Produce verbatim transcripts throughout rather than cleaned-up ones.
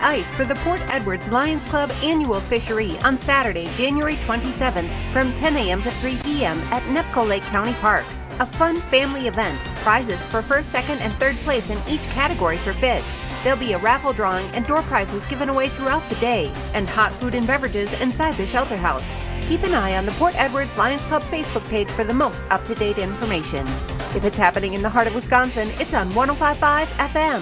ice for the Port Edwards Lions Club annual fishery on Saturday, January twenty-seventh from ten a.m. to three p.m. at Nepco Lake County Park. A fun family event, prizes for first, second, and third place in each category for fish. There'll be a raffle drawing and door prizes given away throughout the day, and hot food and beverages inside the shelter house. Keep an eye on the Port Edwards Lions Club Facebook page for the most up-to-date information. If it's happening in the heart of Wisconsin, it's on one oh five point five F M.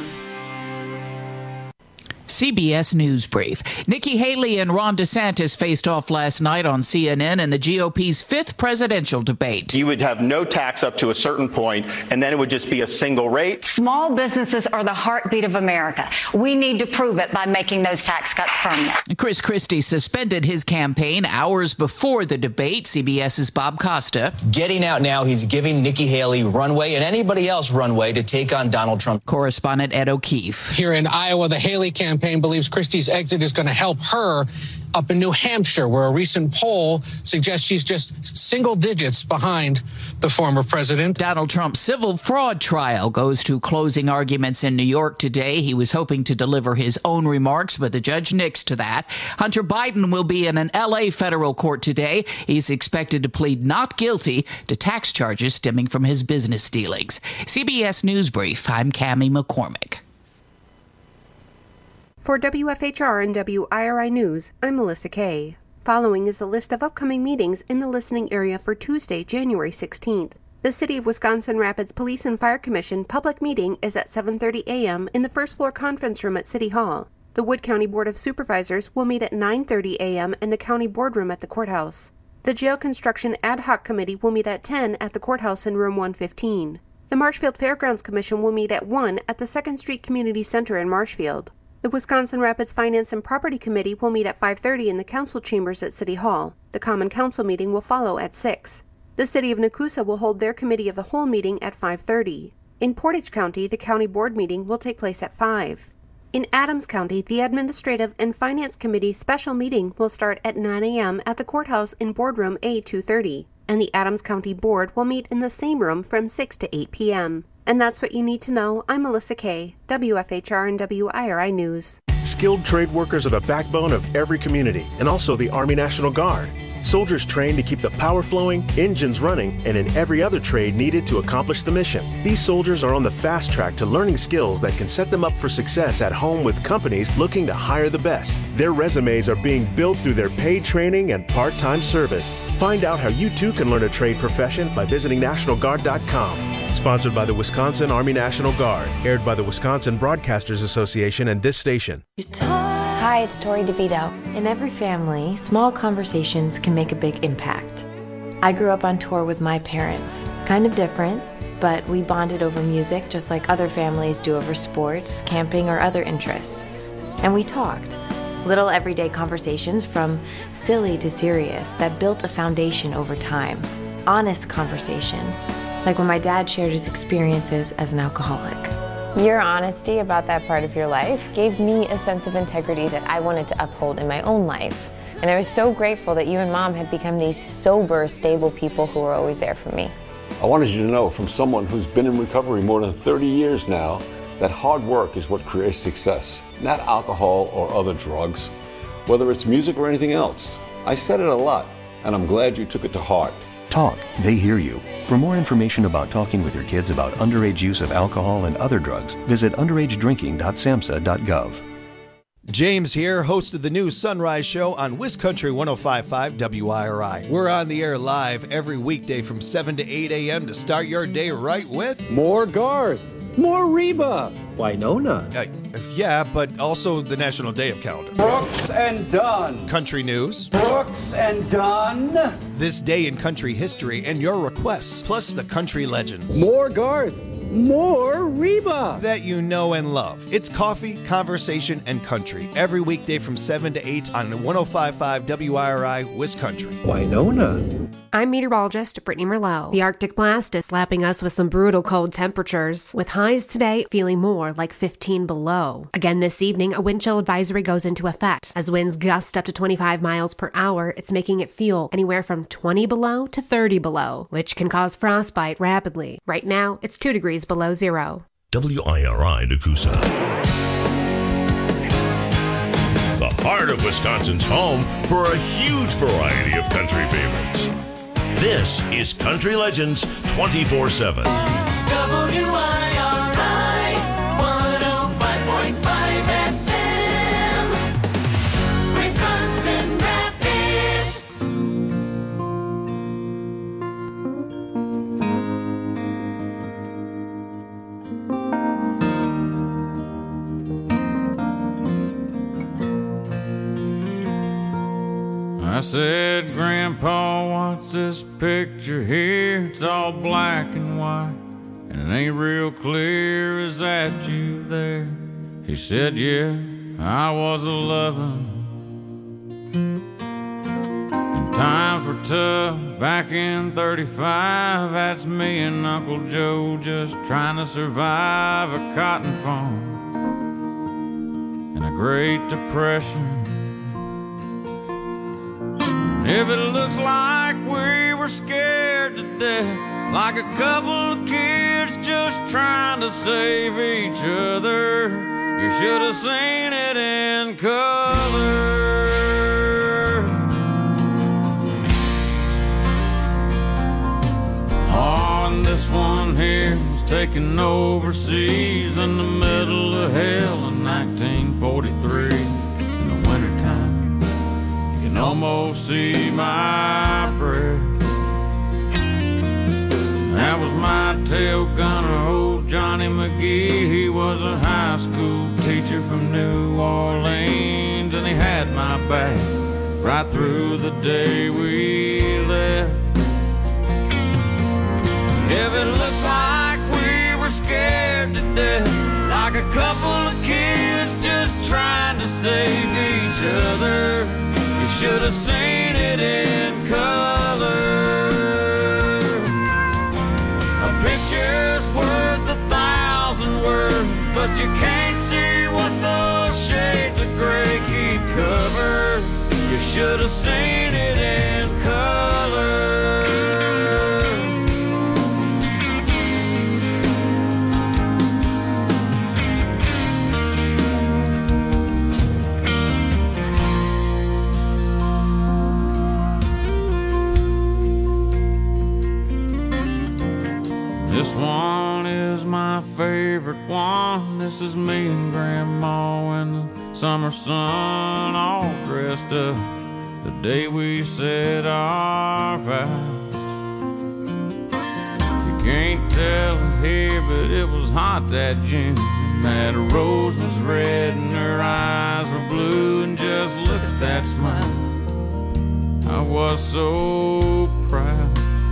C B S News Brief. Nikki Haley and Ron DeSantis faced off last night on C N N in the G O P's fifth presidential debate. You would have no tax up to a certain point, and then it would just be a single rate. Small businesses are the heartbeat of America. We need to prove it by making those tax cuts permanent. Chris Christie suspended his campaign hours before the debate. CBS's Bob Costa. Getting out now, he's giving Nikki Haley runway and anybody else runway to take on Donald Trump. Correspondent Ed O'Keefe. Here in Iowa, the Haley campaign believes Christie's exit is going to help her up in New Hampshire, where a recent poll suggests she's just single digits behind the former president. Donald Trump's civil fraud trial goes to closing arguments in New York today. He was hoping to deliver his own remarks, but the judge nixed to that. Hunter Biden will be in an L A federal court today. He's expected to plead not guilty to tax charges stemming from his business dealings. C B S News Brief, I'm Cammie McCormick. For W F H R and W I R I News, I'm Melissa Kay. Following is a list of upcoming meetings in the listening area for Tuesday, January sixteenth. The City of Wisconsin Rapids Police and Fire Commission public meeting is at seven thirty a.m. in the first floor conference room at City Hall. The Wood County Board of Supervisors will meet at nine thirty a.m. in the county boardroom at the courthouse. The Jail Construction Ad Hoc Committee will meet at ten at the courthouse in room one fifteen. The Marshfield Fairgrounds Commission will meet at one at the second Street Community Center in Marshfield. The Wisconsin Rapids Finance and Property Committee will meet at five thirty in the council chambers at City Hall. The Common Council meeting will follow at six. The City of Nakusa will hold their Committee of the Whole meeting at five thirty. In Portage County, the County Board meeting will take place at five. In Adams County, the Administrative and Finance Committee special meeting will start at nine a.m. at the courthouse in Boardroom A two thirty, and the Adams County Board will meet in the same room from six to eight p.m. And that's what you need to know. I'm Melissa Kay, W F H R and W I R I News. Skilled trade workers are the backbone of every community, and also the Army National Guard. Soldiers trained to keep the power flowing, engines running, and in every other trade needed to accomplish the mission. These soldiers are on the fast track to learning skills that can set them up for success at home with companies looking to hire the best. Their resumes are being built through their paid training and part-time service. Find out how you too can learn a trade profession by visiting National Guard dot com. Sponsored by the Wisconsin Army National Guard. Aired by the Wisconsin Broadcasters Association and this station. Hi, it's Tori DeVito. In every family, small conversations can make a big impact. I grew up on tour with my parents. Kind of different, but we bonded over music just like other families do over sports, camping, or other interests. And we talked. Little everyday conversations from silly to serious that built a foundation over time. Honest conversations, like when my dad shared his experiences as an alcoholic. Your honesty about that part of your life gave me a sense of integrity that I wanted to uphold in my own life. And I was so grateful that you and Mom had become these sober, stable people who were always there for me. I wanted you to know from someone who's been in recovery more than thirty years now that hard work is what creates success, not alcohol or other drugs, whether it's music or anything else. I said it a lot, and I'm glad you took it to heart. Talk, they hear you. For more information about talking with your kids about underage use of alcohol and other drugs, visit underage drinking dot samhsa dot gov. James here, host of the new Sunrise Show on WisCountry one oh five point five W I R I. We're on the air live every weekday from seven to eight a.m. to start your day right with more Garth, more Reba, Winona. Uh, yeah, but also the National Day of Calendar. Brooks and Dunn. Country news. Brooks and Dunn. This day in country history and your requests, plus the country legends. More Garth. More Reba that you know and love. It's coffee, conversation, and country every weekday from seven to eight on one oh five point five W I R I WisCountry. Winona. I'm meteorologist Brittany Merlot. The Arctic blast is slapping us with some brutal cold temperatures, with highs today feeling more like fifteen below. Again this evening, a wind chill advisory goes into effect. As winds gust up to twenty-five miles per hour, it's making it feel anywhere from twenty below to thirty below, which can cause frostbite rapidly. Right now, it's two degrees below zero. W I R I Nakusa. heart of Wisconsin's home for a huge variety of country favorites. This is Country Legends twenty-four seven. W I R I one oh five point five F M, Wisconsin Rapids. I said, Grandpa, what's this picture here? It's all black and white, and it ain't real clear. Is that you there? He said, yeah, I was a lovin'. And times were tough back in thirty-five. That's me and Uncle Joe just trying to survive a cotton farm and a Great Depression. If it looks like we were scared to death, like a couple of kids just trying to save each other, you should have seen it in color. Oh, and this one here was taken overseas in the middle of hell in nineteen forty-three in the wintertime. Almost see my breath. That was my tail gunner, old Johnny McGee. He was a high school teacher from New Orleans, and he had my back right through the day we left. If it looks like we were scared to death, like a couple of kids just trying to save each other, you should have seen it in color. A picture's worth a thousand words, but you can't see what those shades of gray keep covered. You should have seen it in color. This one is my favorite one. This is me and Grandma in the summer sun, all dressed up the day we said our vows. You can't tell it here, but it was hot that June. That rose was red and her eyes were blue, and just look at that smile. I was so proud.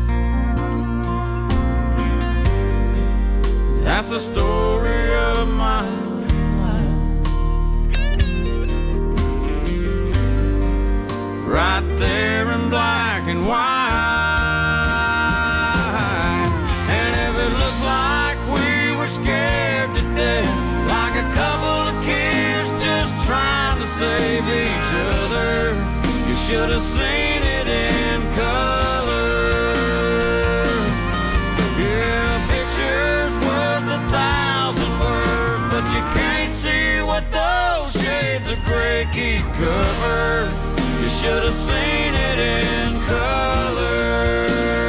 That's the story of my life, right there in black and white. And if it looks like we were scared to death, like a couple of kids just trying to save each other, you should have seen it in color. Yeah, pictures worth a thousand words, but you can't see what those shades of gray keep covered. You should have seen it in color.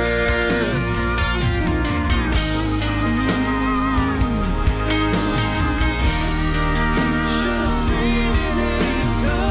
Should have seen it in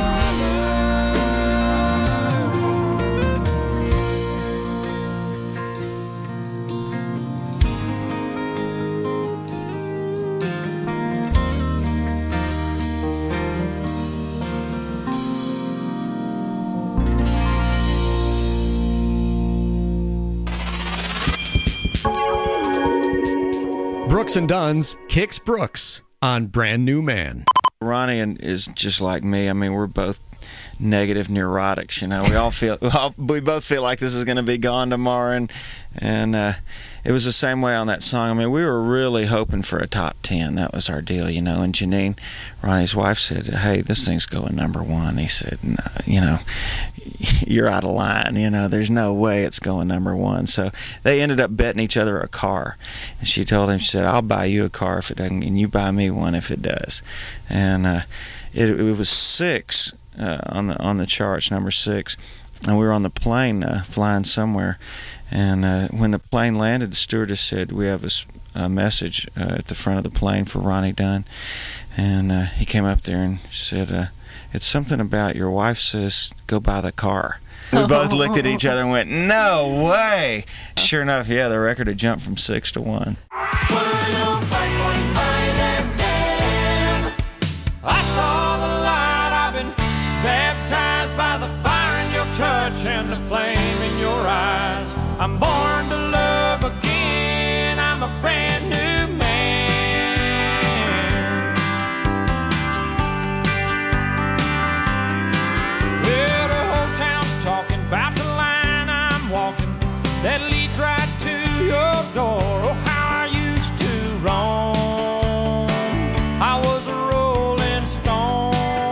Brooks and Dunn's Kix Brooks on Brand New Man. Ronnie is just like me. I mean, we're both negative neurotics, you know. We all feel, we, all, we both feel like this is going to be gone tomorrow, and and uh, it was the same way on that song. I mean, we were really hoping for a top ten. That was our deal, you know. And Janine, Ronnie's wife, said, "Hey, this thing's going number one." He said, no, "You know, you're out of line. You know, there's no way it's going number one." So they ended up betting each other a car. And she told him, she said, "I'll buy you a car if it doesn't, and you buy me one if it does." And uh, it, it was six uh, on the on the charts, number six. And we were on the plane uh, flying somewhere, and uh, when the plane landed, the stewardess said, "We have a, a message uh, at the front of the plane for Ronnie Dunn." And uh, he came up there and said, uh, "It's something about your wife says go buy the car." We both looked at each other and went, "No way!" Sure enough, yeah, the record had jumped from six to one. I saw the light, I've been baptized by the fire in your touch and the flame in your eyes. I'm born to love again, I'm a brand new man. Well, the whole town's talking about the line I'm walking that leads right to your door. Oh, how I used to roam. I was a rolling stone.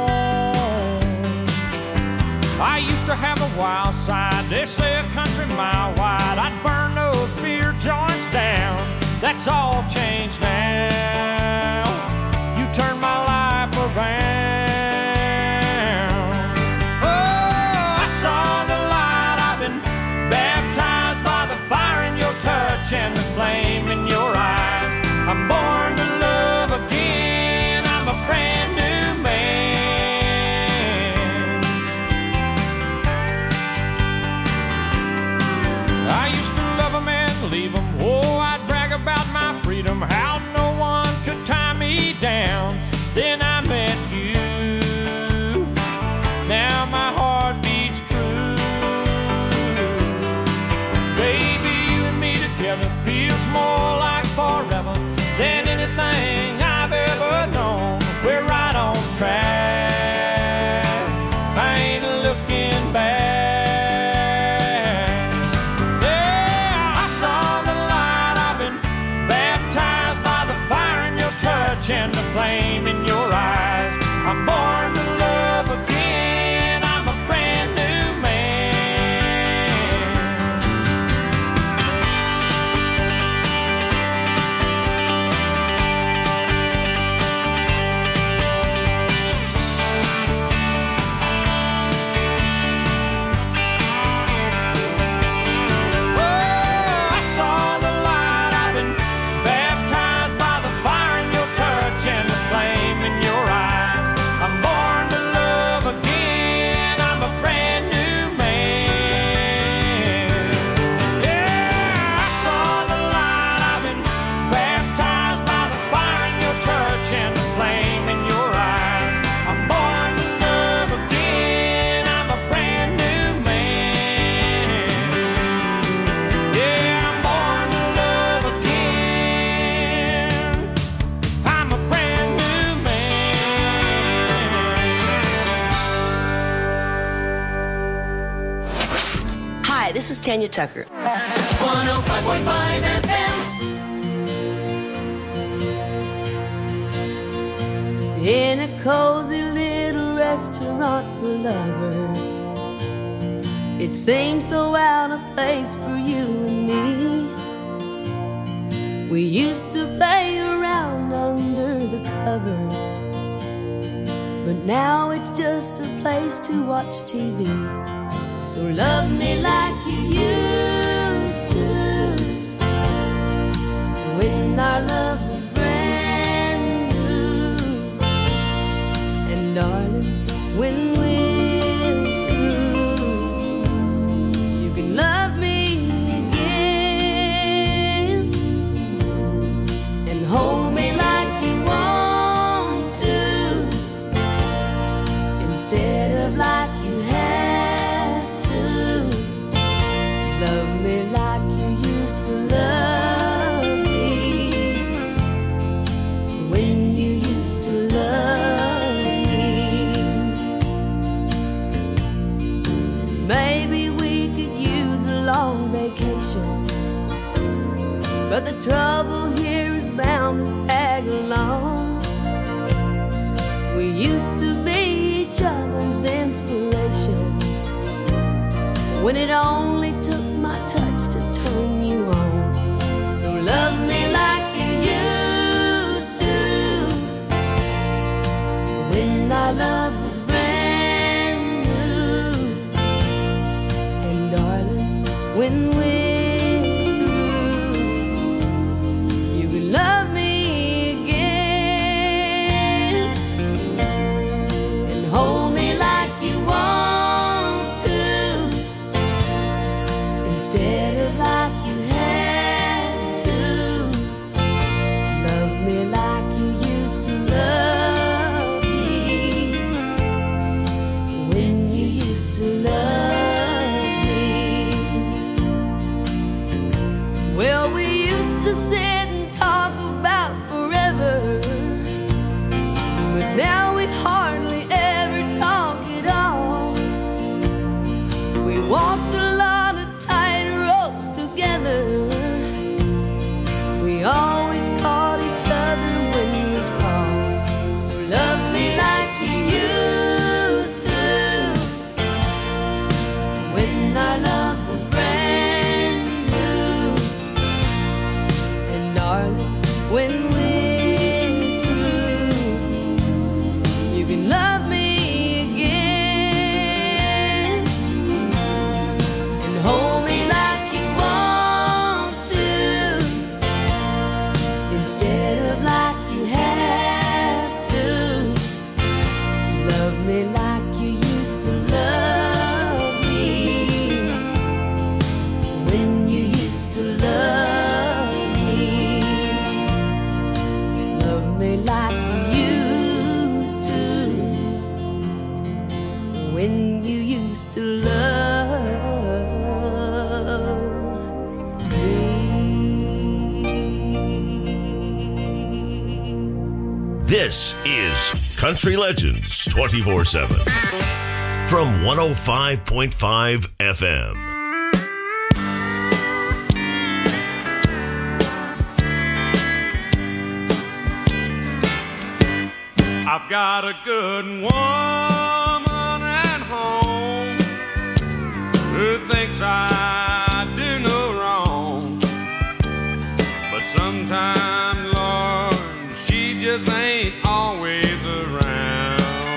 I used to have a wild side, they say a country mile wide. I'd burn those beer joints down. That's all changed now. You turned my life around. Oh, I saw the light, I've been baptized by the fire in your touch and the flame in your eyes. I'm born to love again, I'm a brand new man. I used to love 'em and leave 'em. Oh, I'd brag about my freedom, how no one could tie me down. Then I met you. Now my heart beats true. Baby, you and me together feels more like forever than anything I've ever known. We're right on track, I ain't looking back. Yeah, I saw the light, I've been baptized by the fire in your touch and the flame in your eyes. I'm born to love again, I'm a brand new man. Oh, I saw the light, I've been baptized by the fire in your touch and the flame in your eyes. I'm born to love again, I'm a brand new man. Yeah, I saw the light, I've been baptized by the fire in your touch and the flame in your eyes. I'm born to love again, I'm a brand new man. Yeah, I'm born to love again, I'm a brand new man. Hi, this is Tanya Tucker. one oh five point five F M. In a cozy little restaurant for lovers, it seems so out of place for you and me. We used to play around under the covers, but now it's just a place to watch T V. So love me like you used to, when our love was brand new. And darling, when we're through, you can love me again and hold me like you want to, instead of like you have to. Love me like you used to love me, when you used to love me. Maybe we could use a long vacation, but the trouble here is bound to tag along. We used to be each other's inspiration, when it only took my touch to turn you on. So love me like you used to, when our love was brand when we're through. You can love me again and hold me like you want to, instead of like you had to. Love me like you used to love me, when you used to love me. Well, we used to sit and talk about forever, but now we hardly ever talk at all. We walked a lot of tight ropes together. We always caught each other when we'd fall. So love me like you used to, when our love was brand new. And darling, when we're through, you can love me again and hold me like you want to, instead of like you have to. Love me like you used to love me, when you used to love me. Love me like you used to, when you used to love This is Country Legends twenty-four seven from one oh five point five F M. I've got a good woman at home who thinks I do no wrong, but sometimes, Lord, she just ain't always around.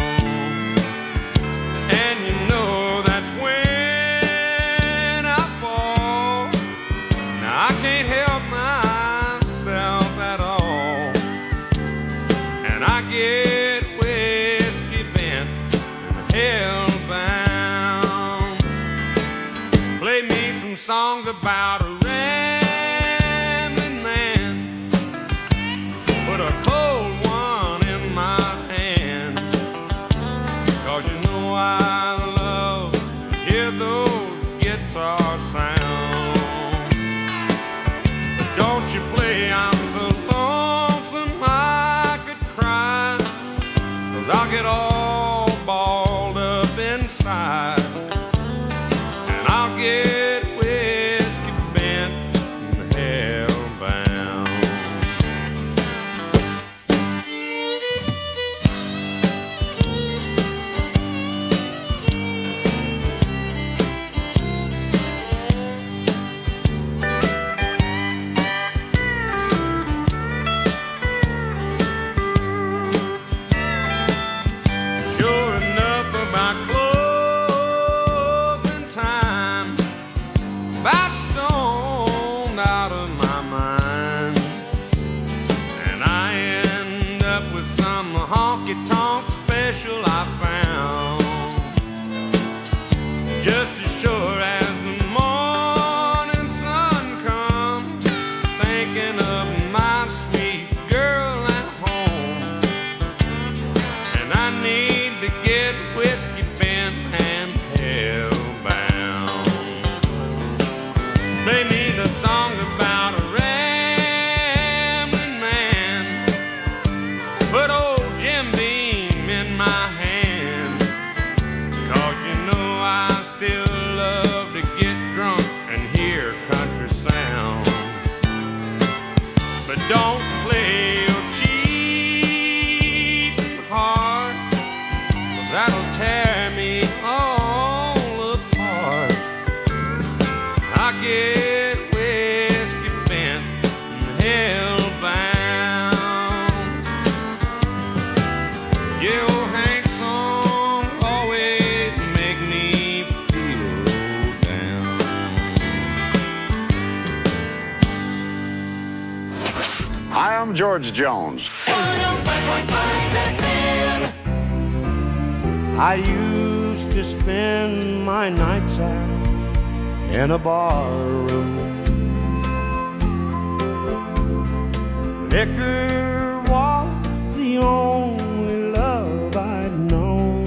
And you know that's when I fall. Now I can't help myself at all, and I get whiskey bent and hellbound. Play me some songs about a rambling man, put a cold one in my hand, 'cause you know I love to hear those guitar sounds. But don't you play I'm so lonesome I could cry, 'cause I'll get all balled up inside, and I'll get whiskey bent and hellbound. Sure enough, about closing time, about stoned out of my mind, and I end up with some honky-tonk special I found. Just as sure as the morning sun comes, thinking of my sweet girl at home, and I need to get whiskey bent and hellbound. Play me the song about a rambling man, put old Jim Beam in my hand, 'cause you know I still love to get drunk and hear country sounds. But don't play your cheating heart, 'cause that'll I'm George Jones. one oh five point five F M. I used to spend my nights out in a bar room. Liquor was the only love I'd known.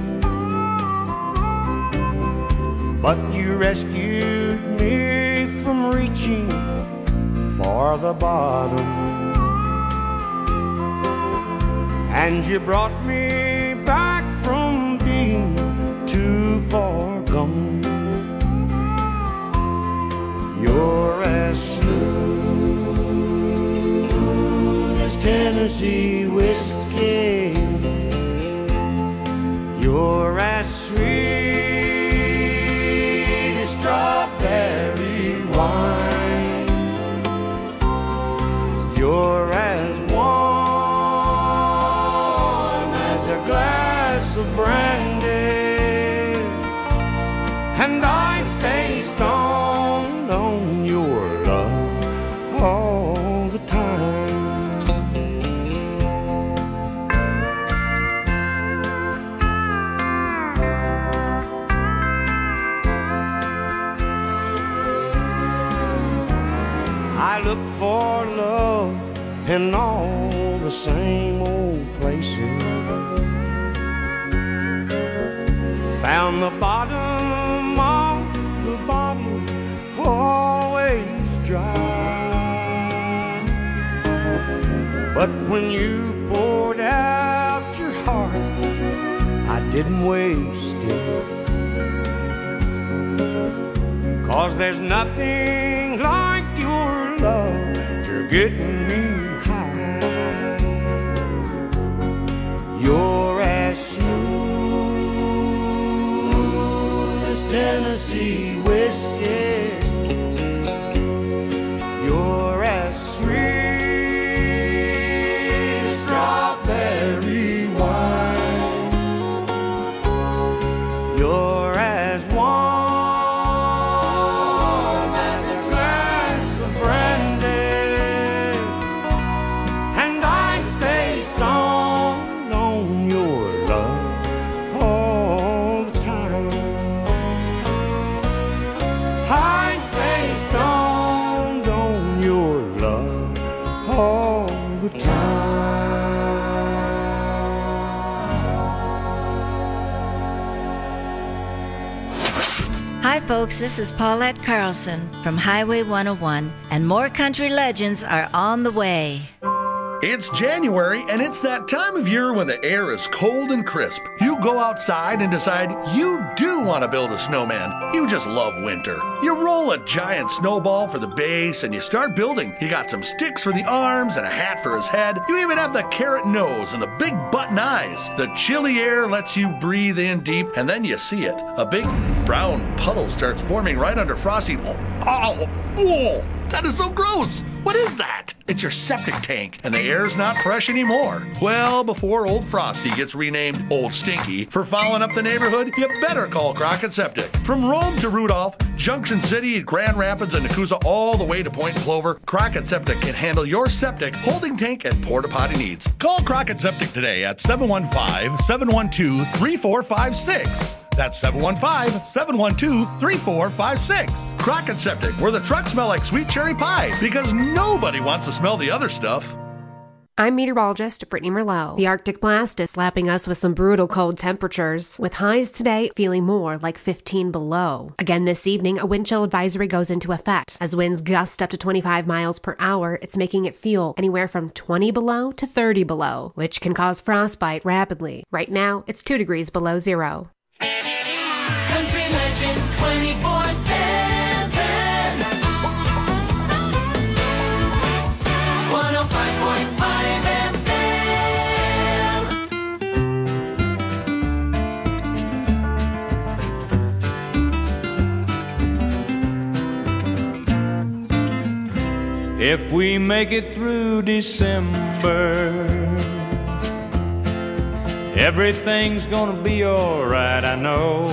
But you rescued me from reaching for the bottom, and you brought me back from being too far gone. You're as smooth as Tennessee whiskey. You're as sweet as strawberry wine. You're as warm as a glass of brandy, and I stay stoned on your love all the time. I look for love in all the same old places. Found the bottom of the bottle always dry. But when you poured out your heart, I didn't waste it. 'Cause there's nothing like your love to getting me high. You're as smooth as Tennessee whiskey. You're as sweet as strawberry wine. You're as warm as a glass of brandy, and I stay stoned on your love all the time. I stay stoned on your love all the time. Hi, folks, this is Paulette Carlson from Highway one oh one, and more country legends are on the way. It's January, and it's that time of year when the air is cold and crisp. You go outside and decide you do want to build a snowman. You just love winter. You roll a giant snowball for the base, and you start building. You got some sticks for the arms and a hat for his head. You even have the carrot nose and the big button eyes. The chilly air lets you breathe in deep, and then you see it. A big brown puddle starts forming right under Frosty. Oh, oh, oh, that is so gross. What is that? It's your septic tank, and the air's not fresh anymore. Well, before old Frosty gets renamed Old Stinky for fouling up the neighborhood, you better call Crockett Septic. From Rome to Rudolph, Junction City, Grand Rapids, and Nakusa, all the way to Point Clover, Crockett Septic can handle your septic, holding tank, and porta potty needs. Call Crockett Septic today at seven one five, seven one two, three four five six. That's seven one five, seven one two, three four five six. Crockett Septic, where the trucks smell like sweet cherry pie, because nobody wants to smell the other stuff. I'm meteorologist Brittany Merlot. The Arctic blast is slapping us with some brutal cold temperatures, with highs today feeling more like fifteen below. Again this evening, a wind chill advisory goes into effect. As winds gust up to twenty-five miles per hour, it's making it feel anywhere from twenty below to thirty below, which can cause frostbite rapidly. Right now, it's two degrees below zero. Country Legends twenty-four seven. one oh five point five F M. If we make it through December, everything's gonna be alright, I know.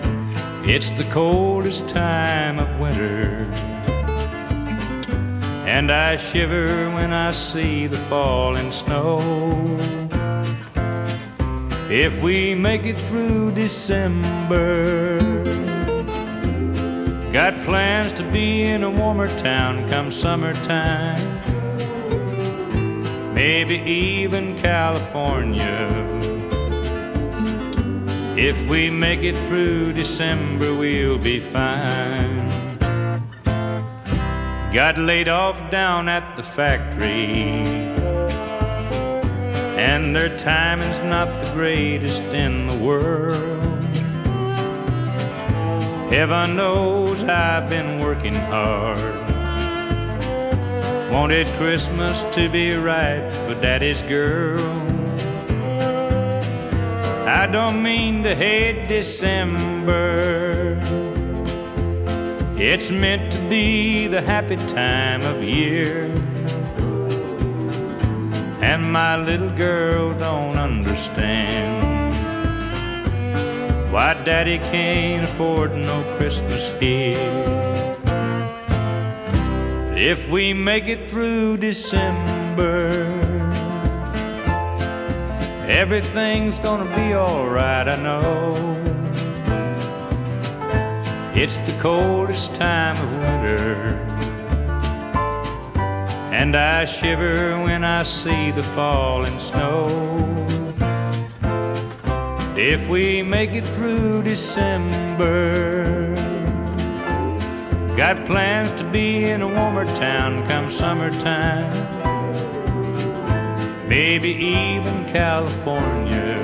It's the coldest time of winter, and I shiver when I see the falling snow. If we make it through December, got plans to be in a warmer town come summertime, maybe even California. If we make it through December, we'll be fine. Got laid off down at the factory, and their timing's not the greatest in the world. Heaven knows I've been working hard. Wanted Christmas to be right for Daddy's girl. I don't mean to hate December. It's meant to be the happy time of year. And my little girl don't understand why Daddy can't afford no Christmas here. If we make it through December, everything's gonna be alright, I know. It's the coldest time of winter, and I shiver when I see the falling snow. If we make it through December, got plans to be in a warmer town come summertime, maybe even California.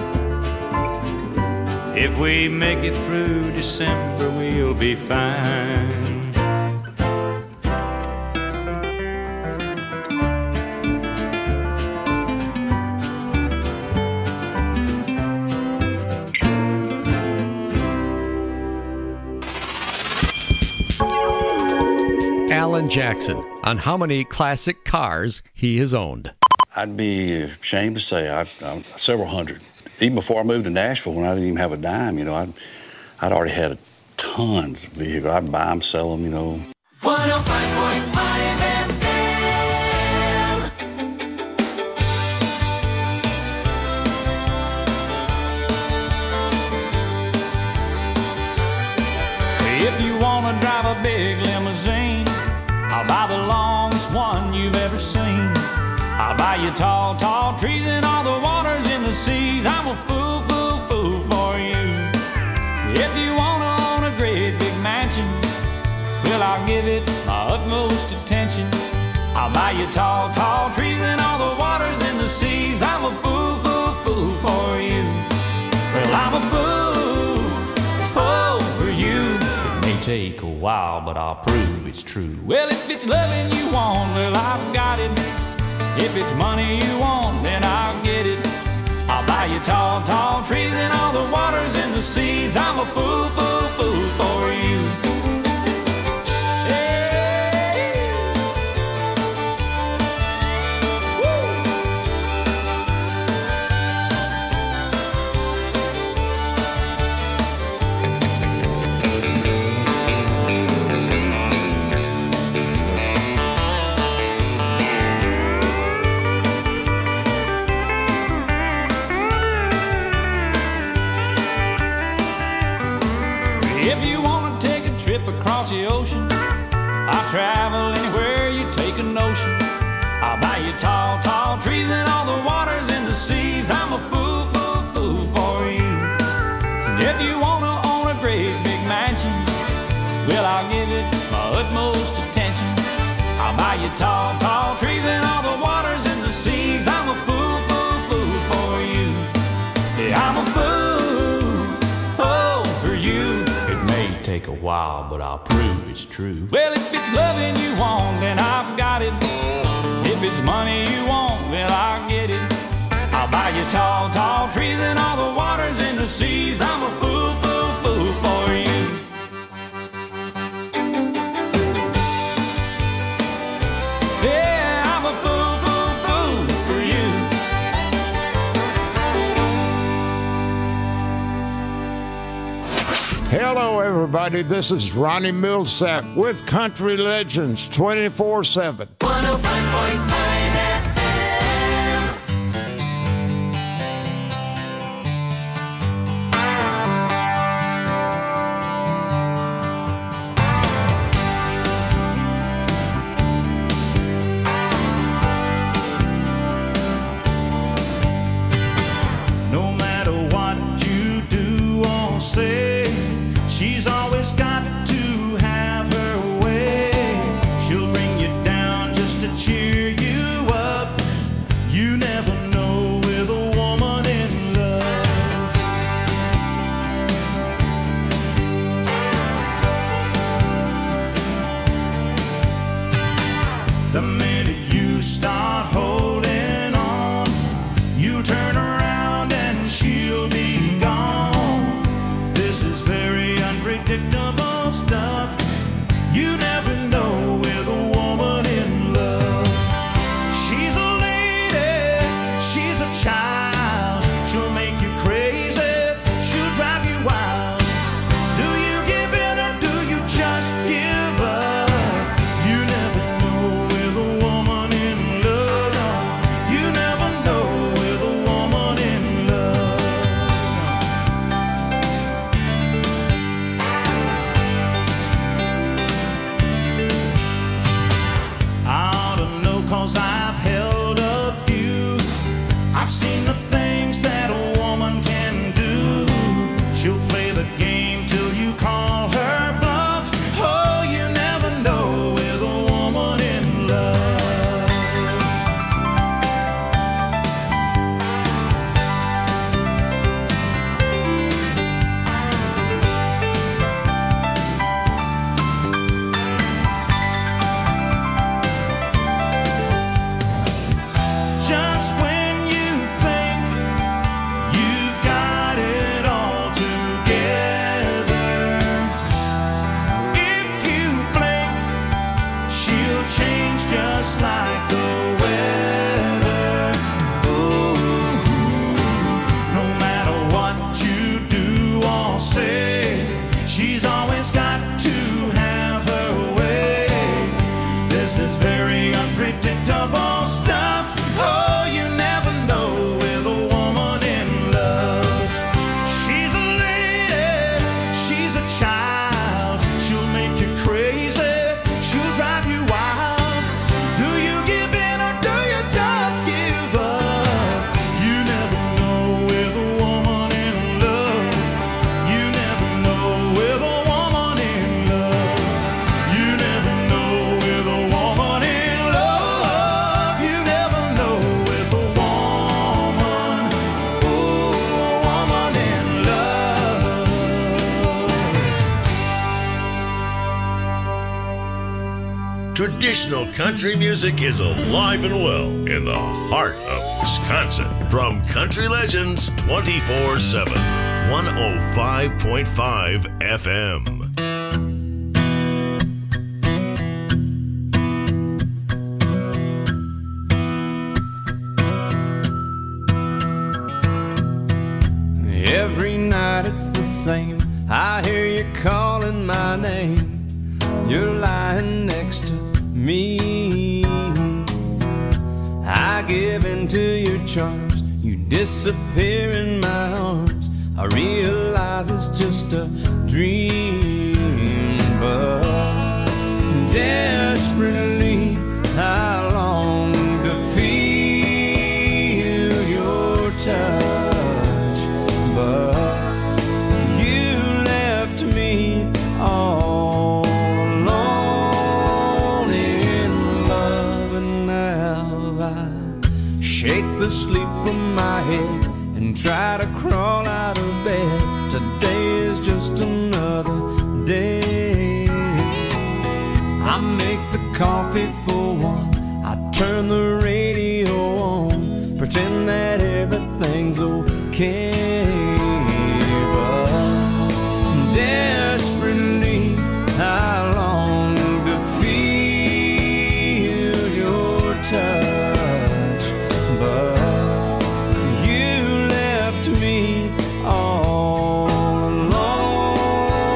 If we make it through December, we'll be fine. Alan Jackson on how many classic cars he has owned. I'd be ashamed to say I, I, several hundred. Even before I moved to Nashville, when I didn't even have a dime, you know, I'd, I'd already had tons of vehicles. I'd buy them, sell them, you know. one oh five point five F M. If you wanna drive a big limousine, I'll buy the longest one you've ever seen. I'll buy you tall, tall trees and all the waters in the seas. I'm a fool, fool, fool for you. If you wanna own a great big mansion, well, I'll give it my utmost attention. I'll buy you tall, tall trees and all the waters in the seas. I'm a fool, fool, fool for you. Well, I'm a fool, oh, for you. It may take a while, but I'll prove it's true. Well, if it's loving you want, well, I've got it. If it's money you want, then I'll get it. I'll buy you tall, tall trees and all the waters in the seas. I'm a fool, fool, fool for you. Across the ocean, I'll travel anywhere you take a notion. I'll buy you tall, tall trees and all the waters in the seas. I'm a fool, fool, fool for you. And if you wanna own a great big mansion, well, I'll give it my utmost attention. I'll buy you tall, tall trees and all the waters in the seas. I'm a fool, fool, fool for you. Yeah, I'm a fool, oh, for you. Take a while, but I'll prove it's true. Well, if it's loving you want, then I've got it. If it's money you want, then I'll get it. I'll buy you tall, tall trees and all the waters in the seas. I'm a fool, fool, fool for you. Yeah, I'm a fool, fool, fool for you. Hello, everybody. This is Ronnie Millsap with Country Legends twenty-four seven. one oh five point five F M. No matter what you do or say, she's always got to have her way. She'll bring you down just to cheer you up. You never know with a woman in love. The minute you start holding on, you turn around and she'll be gone. This is very unpredictable stuff. You never know with a woman in love. She's a lady, she's a child. She'll make you crazy, she'll drive you wild. Do you give in or do you just give up? You never know with a woman in love. No, you never know with a woman in love. I ought to know 'cause I've held a few. I've seen the things that a woman can do. She'll play the game till you call her bluff. Oh, you never know with a woman in love. Just when you think you've got it all together, if you blink, she'll change just like the weather. Ooh, no matter what you do or say, she's always got to have her way. This is very unpredictable stuff. Oh, you never know with a woman in love. She's a lady, she's a child. She'll make you crazy, she'll drive you wild. Do you give in or do you just give up? You never know with a woman in love. You never know with a woman in love. You never know with a woman in love. You never know with a woman. Ooh, a woman in love. Traditional country music is alive and well in the heart of Wisconsin. From Country Legends twenty-four seven, one oh five point five F M. Every night it's the same. I hear you calling my name. You're lying next to me. I give in to your charms. You disappear in my arms. I realize it's just a dream, but desperately I long to feel your touch. But you left me all alone in love, and now I shake the sleep from my head and try to crawl out of bed. Today is just another day. I make the coffee for one, I turn the radio on, pretend that everything's okay. But desperately I long to feel your touch. But you left me all alone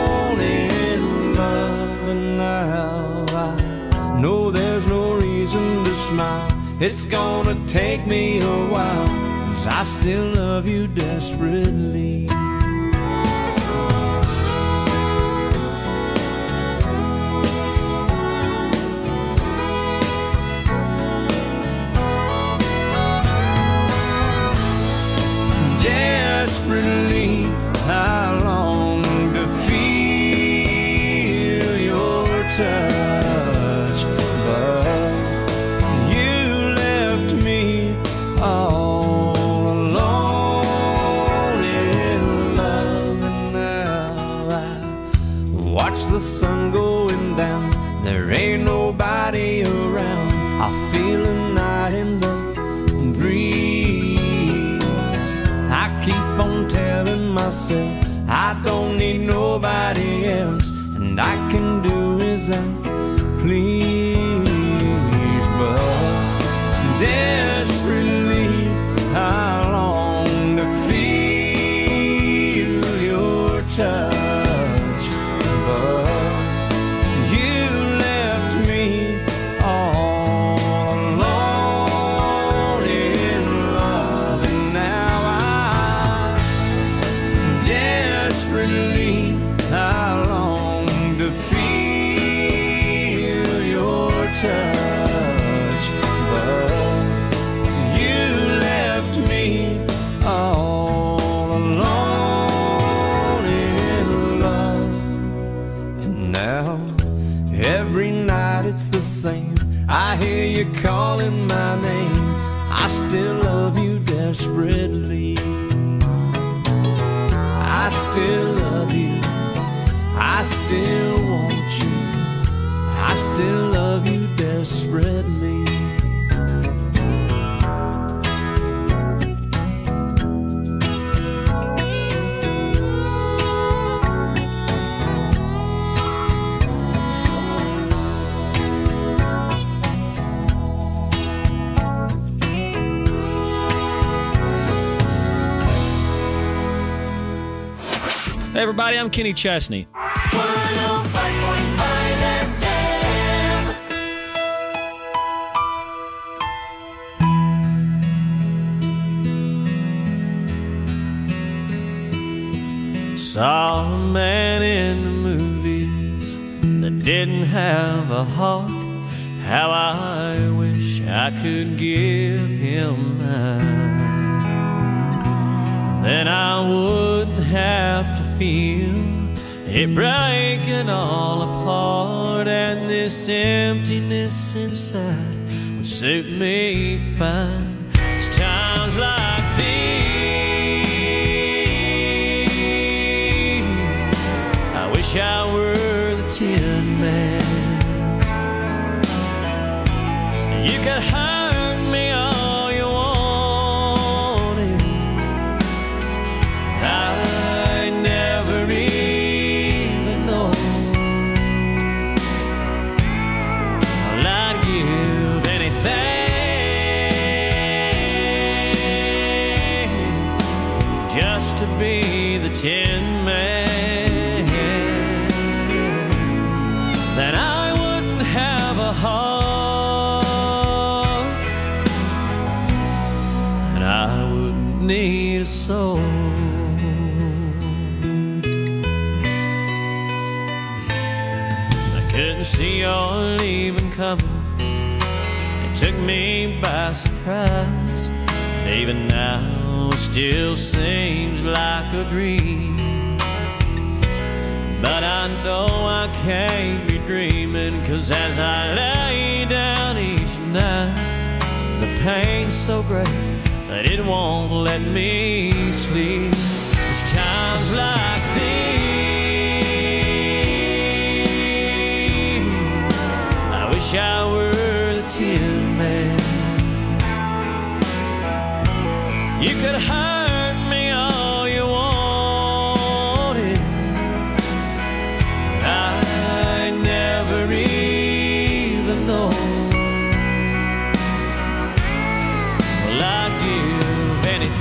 it's gonna take me a while, 'cause I still love you desperately. Desperately, I long to feel your touch, but you left me all alone in love. And now I watch the sun going down, there ain't nobody around, I feel a night in the breeze. I keep on telling myself I don't need nobody else, and I can do as I please. But desperately I long to feel your touch, but you left me all alone in love. And now I desperately I long to feel your touch, but you left me all alone in love. And now every night it's the same, I hear you calling my name, I still love you desperately. I still love you, I still want you, I still love you desperately. Hey everybody, I'm Kenny Chesney. Saw a man in the movies that didn't have a heart. How I wish I could give him mine. Then I wouldn't have to feel it breaking all apart, and this emptiness inside would suit me fine. It's times like these I wish I were the Tin Man. You could hurt me all you wanted, I never even know. Well, I'd give anything just to be the Tin Man. Then I wouldn't have a heart, and I wouldn't need a soul. I couldn't see your leaving coming, it took me by surprise. Even now it still seems like a dream, but I know I can't be dreaming, 'cause as I lay down each night, the pain's so great that it won't let me sleep. It's times like these I wish I were the Tin Man. You could hurt me all you wanted, I never even know. Well, I'd give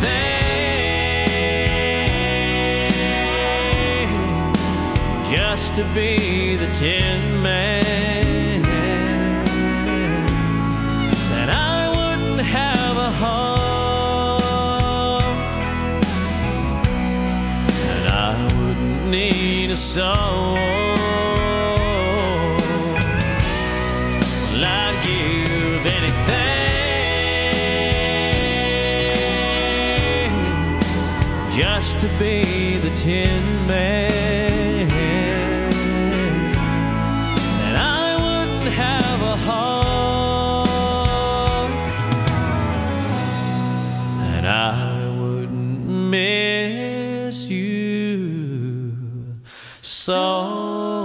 anything just to be the Tin Man. Then I wouldn't need a soul. Well, I'd give anything just to be the Tin Man. And I wouldn't have a heart, and I wouldn't miss you so.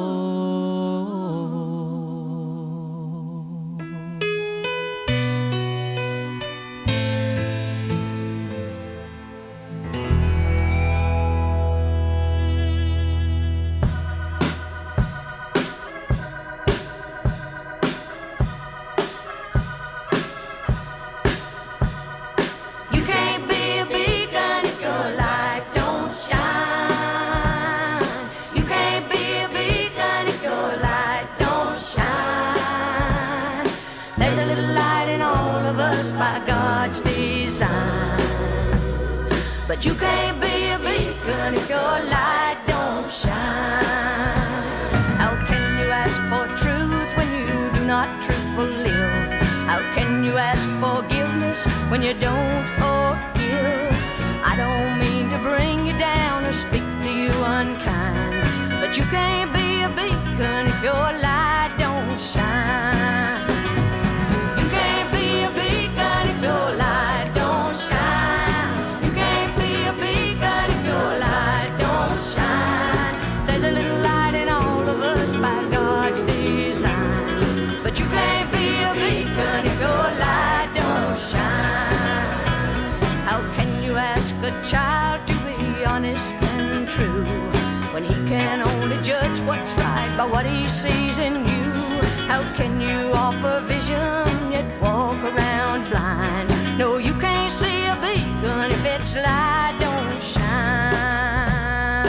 You can't be a beacon if your light don't shine. You can't be a beacon if your light don't shine. There's a little light in all of us by God's design. But you can't be a beacon if your light don't shine. How can you ask for truth when you do not truthfully live? How can you ask forgiveness when you don't forgive? I don't mean to bring you down or speak to you unkind, but you can't be a beacon if your light don't shine. You can't be a beacon if your light don't shine. You can't be a beacon if your light don't shine. There's a little light in all of us by God's design, but you can't be a beacon if your light don't shine. How can you ask a child to be honest and true when he can only judge what's right by what he sees in you? How can you offer vision yet walk around blind? No, you can't see a beacon if its light don't shine.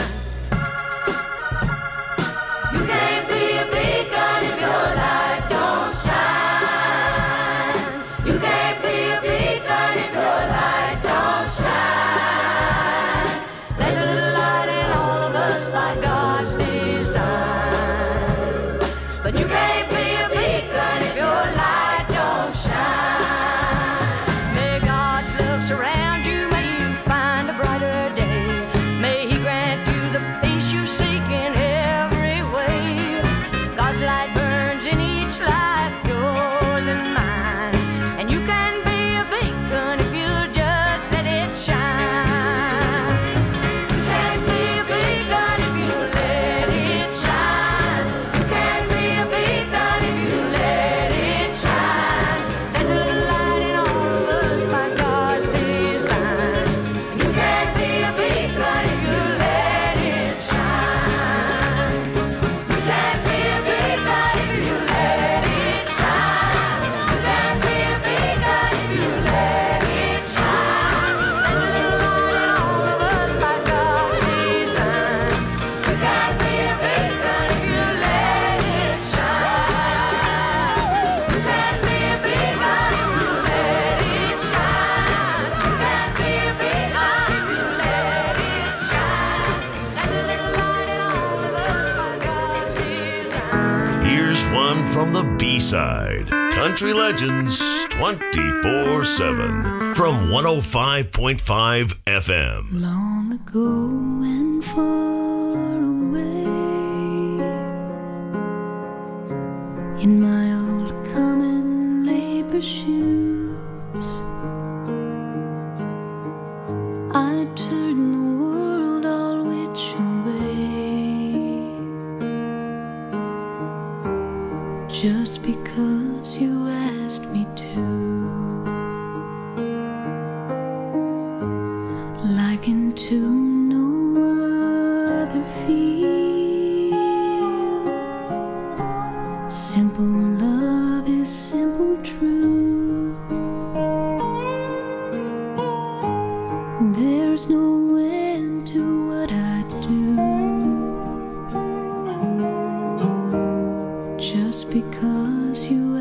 You can't be a beacon if your light don't shine. You can't be a beacon if your light don't shine. There's a little light in all of us by God's design, but you can't be a beacon if your light don't shine. May God's love surround you, may you find a brighter day. May He grant you the peace you seek in every way. God's light burns in each life, yours and mine, and you can be a beacon if you'll just let it shine. You can be a beacon if you let it shine. You can be a beacon if you let it shine. There's a little light in all of us by God's design, and you can be a beacon if you let it shine. You can be a beacon if you let it shine. You can be a beacon if you let it shine. There's a little light in all of us by God's design. You can be a beacon if you let it shine. You can be a beacon if you let it shine. You can be a beacon if you let it shine. There's a little light in all of us by God's design. Here's one from the B-side. Country Legends twenty-four seven from one oh five point five F M. Long ago and far away, in my old common labor shoes, I turned the world all which way, just because you asked me to. Like into no other field, simple love is simple truth. There's no end to what I do, just because you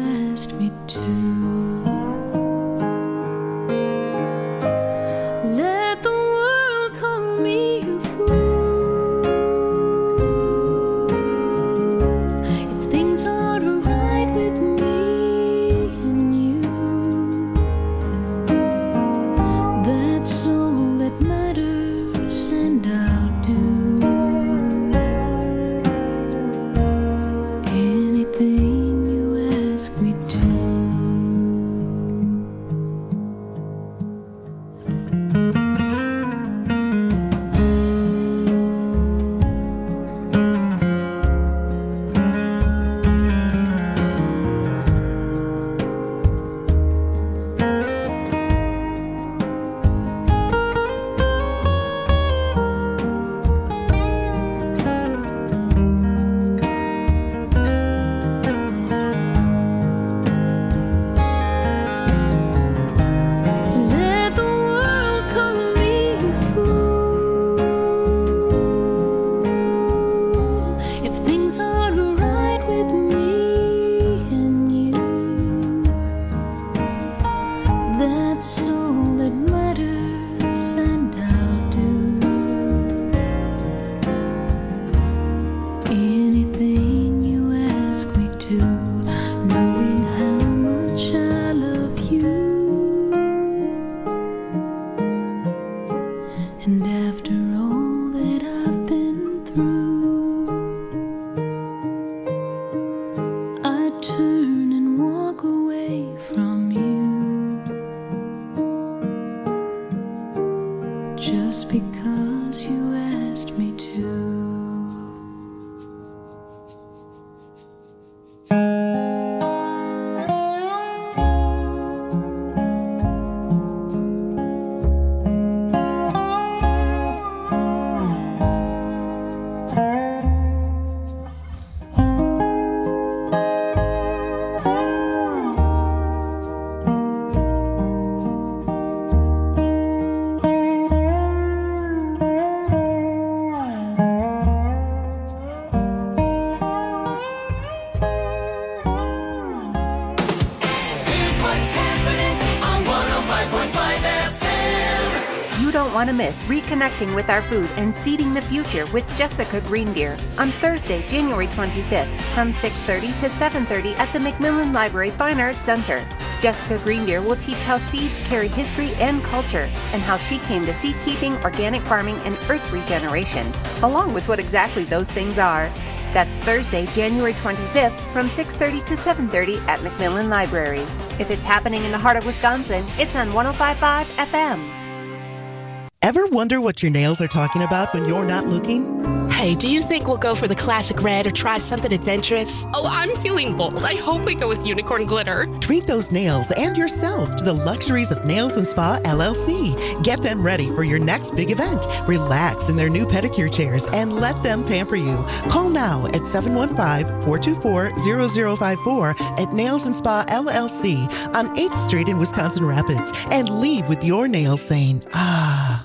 want to miss reconnecting with our food and seeding the future with Jessica Greendeer on Thursday, January twenty-fifth from six thirty to seven thirty at the Macmillan Library Fine Arts Center. Jessica Greendeer will teach how seeds carry history and culture and how she came to seed keeping, organic farming, and earth regeneration, along with what exactly those things are. That's Thursday, January twenty-fifth from six thirty to seven thirty at Macmillan Library. If it's happening in the heart of Wisconsin, it's on one oh five point five F M. Ever wonder what your nails are talking about when you're not looking? Hey, do you think we'll go for the classic red or try something adventurous? Oh, I'm feeling bold. I hope we go with unicorn glitter. Treat those nails and yourself to the luxuries of Nails and Spa L L C. Get them ready for your next big event. Relax in their new pedicure chairs and let them pamper you. Call now at seven one five, four two four, zero zero five four at Nails and Spa L L C on eighth Street in Wisconsin Rapids and leave with your nails saying, ah.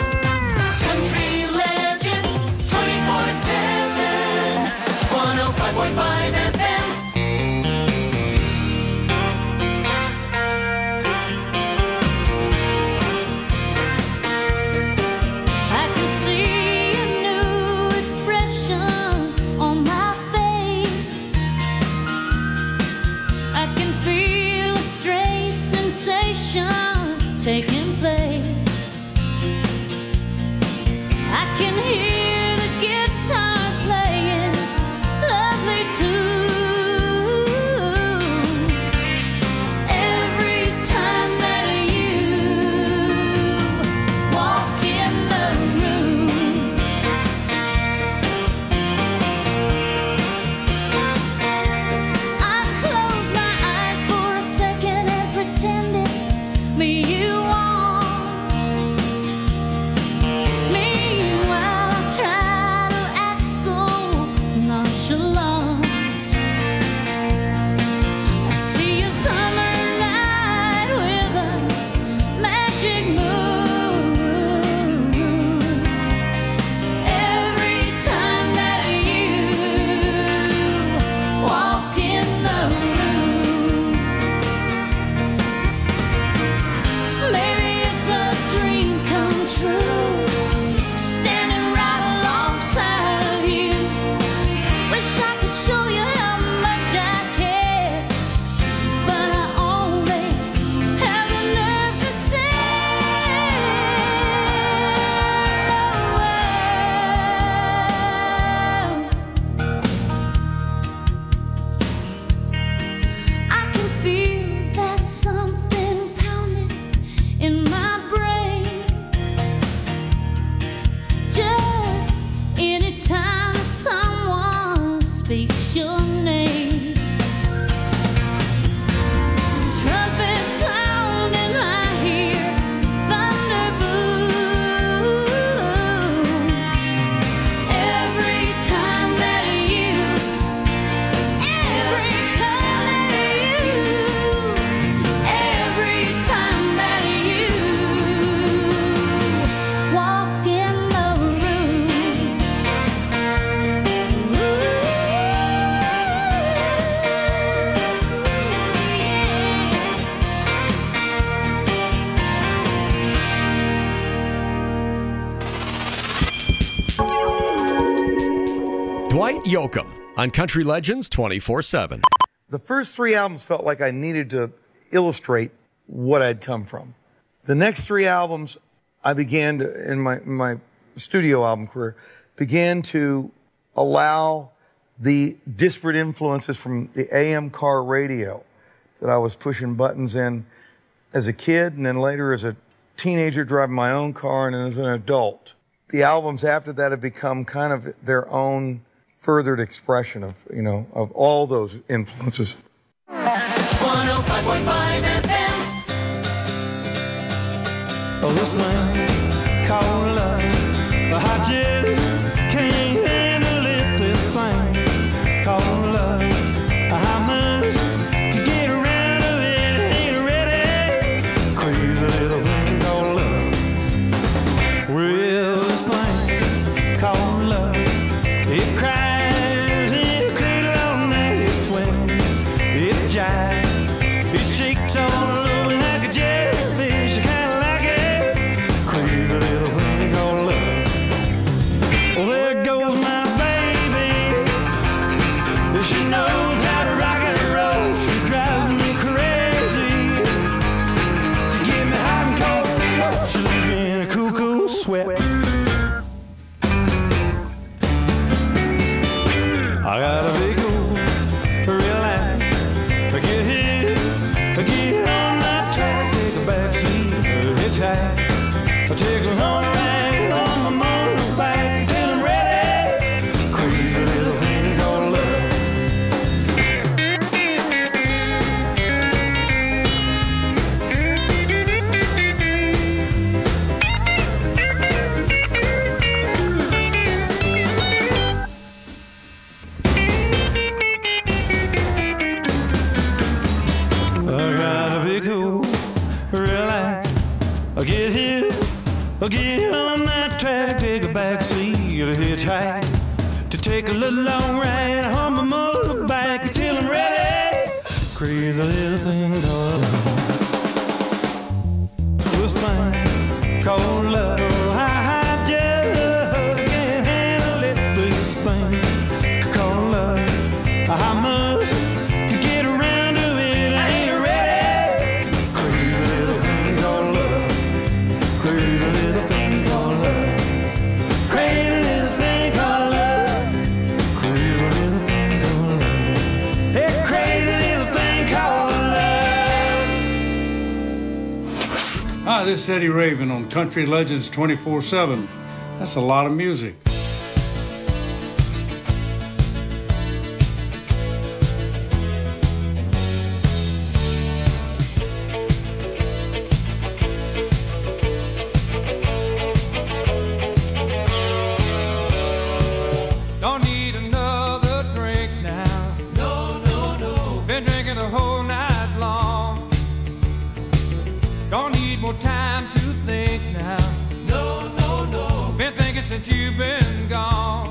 one oh five point five F M. I can see a new expression on my face. I can feel a strange sensation taking place. I can hear the guitars playing lovely tunes every time that you walk in the room. I close my eyes for a second and pretend it's me you want. Meanwhile, I try to act so nonchalant. I see a summer night with a magic moon. Every time that you walk in the room. Maybe it's a dream come true, standing right alongside of you. Wish I could show you how much I care, but I only have the nerve to stare away. I can feel that something pounding in my brain. Just anytime someone speaks your name. Trumpet sounding, I hear thunder boom. Every time that you, every time that you, every time that you walk in the room. Dwight Yoakam on Country Legends twenty-four seven. The first three albums felt like I needed to illustrate what I'd come from. The next three albums, I began to, in my, my studio album career, began to allow the disparate influences from the A M car radio that I was pushing buttons in as a kid and then later as a teenager driving my own car and then as an adult. The albums after that have become kind of their own furthered expression of, you know, of all those influences. one oh five point five F M. Oh, this thing called love, I just can't handle it. This thing called love, how much to get around of it ain't ready. Crazy little thing called love. Well, this thing called love, it cries in a cradle all night. It swings, it jives, it shakes all over like a jellyfish. I kinda like it. Crazy little get a hitchhike to take a little long ride on my motorbike until I'm ready. Crazy little thing called love. This thing called love. I just can't handle it. This thing called love. I must get around to it. I ain't ready. Crazy little thing called love. Crazy little thing called love. Crazy little thing called love. Crazy little thing called love. Hey, crazy little thing called love. Hi, this is Eddie Raven on Country Legends twenty-four seven. That's a lot of music. Don't need another drink now. No, no, no. Been drinking the whole night long. Don't need more time to think now. No, no, no. Been thinking since you've been gone.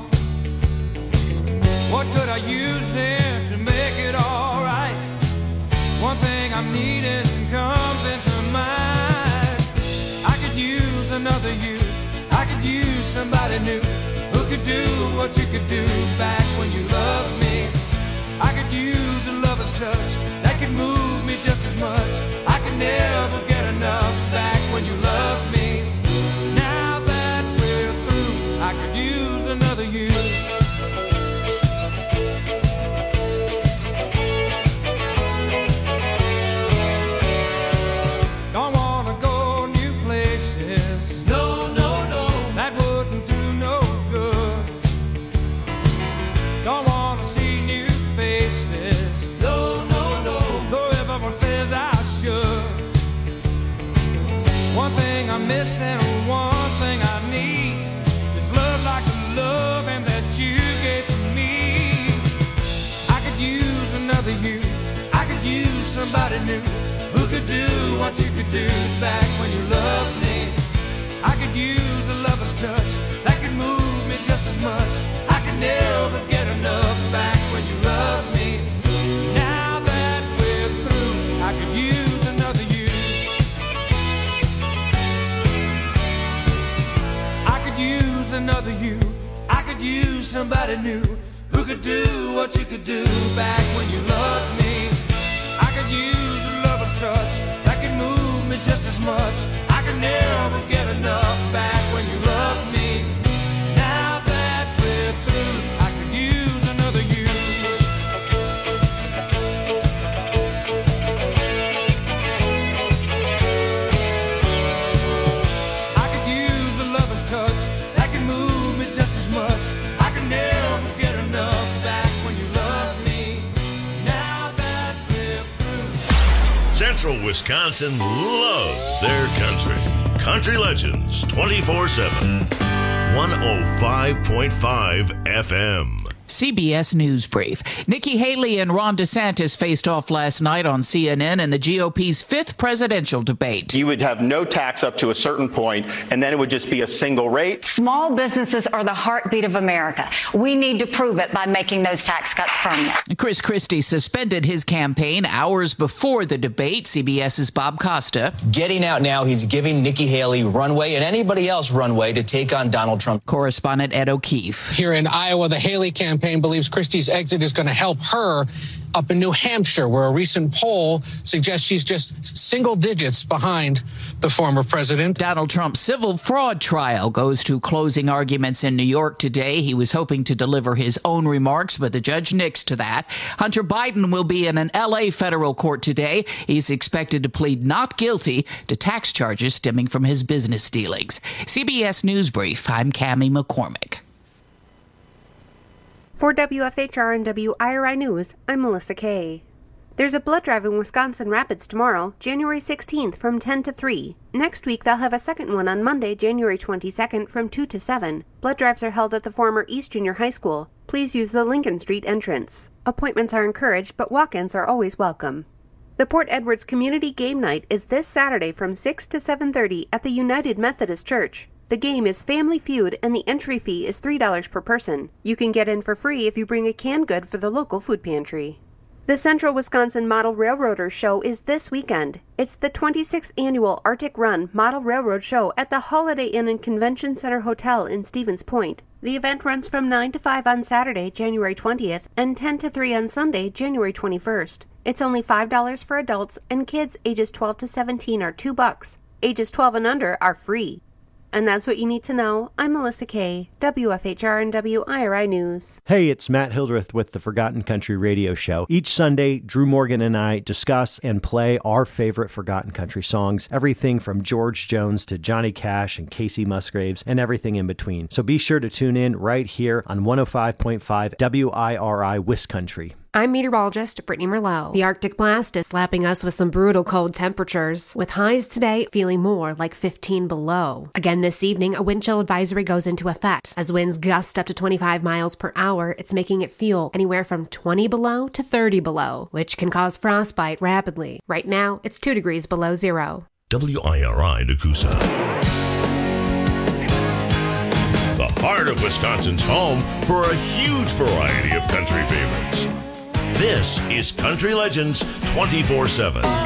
What could I use in to make it all right? One thing I'm needing comes into mind. I could use another you. I could use somebody new who could do what you could do back when you loved me. I could use a lover's touch that could move me just as much. I could never get enough back when you loved me. Now that we're through, I could use another you. Don't wanna go new places. No, no, no. That wouldn't do no good. Don't wanna see new faces. No, no, no. Though everyone says I should. One thing I'm missing, one thing I need is love like the loving that you gave to me. I could use another you. I could use somebody new who could do what you could do back when you loved me. I could use a lover's touch that could move me just as much. I could never get enough back when you loved me. Now that we're through, I could use another you. I could use another you. I could use somebody new who could do what you could do back when you loved me. I could use a lover's touch that could move me just as much. I could never get enough back when you loved me. Now that we're through, I could use another you. I could use a lover's touch that could move me just as much. I could never get enough back when you loved me. Now that we're through. Central Wisconsin loves their country. Country Legends twenty-four seven. one oh five point five F M. C B S News Brief. Nikki Haley and Ron DeSantis faced off last night on C N N in the G O P's fifth presidential debate. You would have no tax up to a certain point, and then it would just be a single rate. Small businesses are the heartbeat of America. We need to prove it by making those tax cuts permanent. Chris Christie suspended his campaign hours before the debate. CBS's Bob Costa. Getting out now, he's giving Nikki Haley runway and anybody else runway to take on Donald Trump. Correspondent Ed O'Keefe. Here in Iowa, the Haley campaign believes Christie's exit is going to help her up in New Hampshire, where a recent poll suggests she's just single digits behind the former president. Donald Trump's civil fraud trial goes to closing arguments in New York today. He was hoping to deliver his own remarks, but the judge nixed to that. Hunter Biden will be in an L A federal court today. He's expected to plead not guilty to tax charges stemming from his business dealings. C B S News Brief, I'm Cammie McCormick. For W F H R and W I R I News, I'm Melissa Kay. There's a blood drive in Wisconsin Rapids tomorrow, January sixteenth from ten to three. Next week, they'll have a second one on Monday, January twenty-second from two to seven. Blood drives are held at the former East Junior High School. Please use the Lincoln Street entrance. Appointments are encouraged, but walk-ins are always welcome. The Port Edwards Community Game Night is this Saturday from six to seven thirty at the United Methodist Church. The game is Family Feud, and the entry fee is three dollars per person. You can get in for free if you bring a canned good for the local food pantry. The Central Wisconsin Model Railroaders Show is this weekend. It's the twenty-sixth Annual Arctic Run Model Railroad Show at the Holiday Inn and Convention Center Hotel in Stevens Point. The event runs from nine to five on Saturday, January twentieth, and ten to three on Sunday, January twenty-first. It's only five dollars for adults, and kids ages twelve to seventeen are two bucks. Ages twelve and under are free. And that's what you need to know. I'm Melissa Kay, W F H R and W I R I News. Hey, it's Matt Hildreth with the Forgotten Country Radio Show. Each Sunday, Drew Morgan and I discuss and play our favorite Forgotten Country songs, everything from George Jones to Johnny Cash and Casey Musgraves and everything in between. So be sure to tune in right here on one oh five point five W I R I Wiscountry. I'm meteorologist Brittany Merlot. The Arctic blast is slapping us with some brutal cold temperatures, with highs today feeling more like fifteen below. Again this evening, a wind chill advisory goes into effect. As winds gust up to twenty-five miles per hour, it's making it feel anywhere from twenty below to thirty below, which can cause frostbite rapidly. Right now, it's two degrees below zero. W I R I Nakusa. The heart of Wisconsin's home for a huge variety of country favorites. This is Country Legends twenty-four seven.